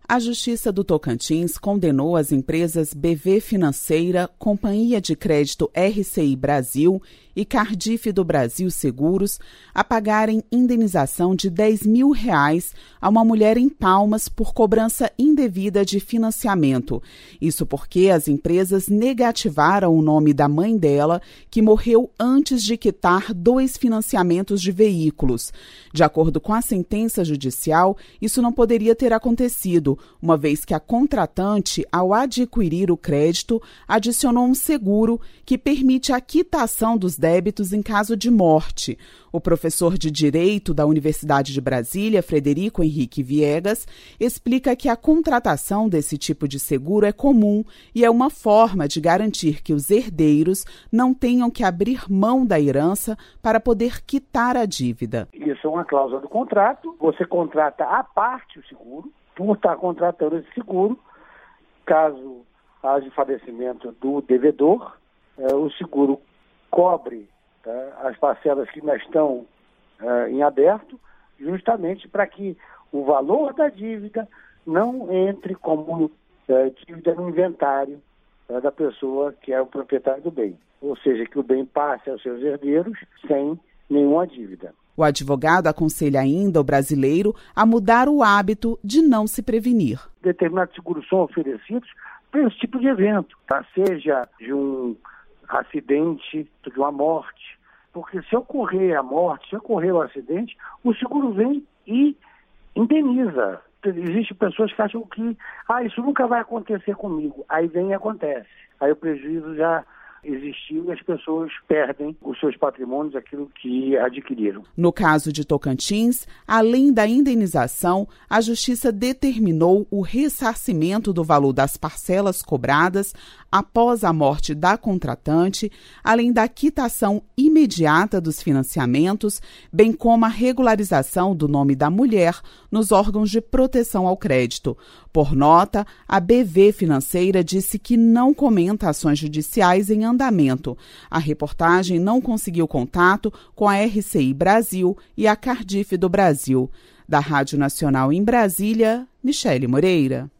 A Justiça do Tocantins condenou as empresas BV Financeira, Companhia de Crédito RCI Brasil e Cardiff do Brasil Seguros a pagarem indenização de R$10 mil a uma mulher em Palmas por cobrança indevida de financiamento. Isso porque as empresas negativaram o nome da mãe dela, que morreu antes de quitar 2 financiamentos de veículos. De acordo com a sentença judicial, isso não poderia ter acontecido, uma vez que a contratante, ao adquirir o crédito, adicionou um seguro que permite a quitação dos débitos em caso de morte. O professor de Direito da Universidade de Brasília, Frederico Henrique Viegas, explica que a contratação desse tipo de seguro é comum e é uma forma de garantir que os herdeiros não tenham que abrir mão da herança para poder quitar a dívida. Isso é uma cláusula do contrato, você contrata à parte o seguro, por estar contratando esse seguro, caso haja falecimento do devedor, o seguro cobre as parcelas que ainda estão em aberto, justamente para que o valor da dívida não entre como dívida no inventário da pessoa que é o proprietário do bem. Ou seja, que o bem passe aos seus herdeiros sem nenhuma dívida. O advogado aconselha ainda o brasileiro a mudar o hábito de não se prevenir. Determinados seguros são oferecidos para esse tipo de evento, seja de um acidente, de uma morte, porque se ocorrer a morte, se ocorrer o acidente, o seguro vem e indeniza. Existem pessoas que acham que isso nunca vai acontecer comigo, aí vem e acontece. Aí o prejuízo já existiu e as pessoas perdem os seus patrimônios, aquilo que adquiriram. No caso de Tocantins, além da indenização, a Justiça determinou o ressarcimento do valor das parcelas cobradas após a morte da contratante, além da quitação imediata dos financiamentos, bem como a regularização do nome da mulher nos órgãos de proteção ao crédito. Por nota, a BV Financeira disse que não comenta ações judiciais em andamento. A reportagem não conseguiu contato com a RCI Brasil e a Cardiff do Brasil. Da Rádio Nacional em Brasília, Michele Moreira.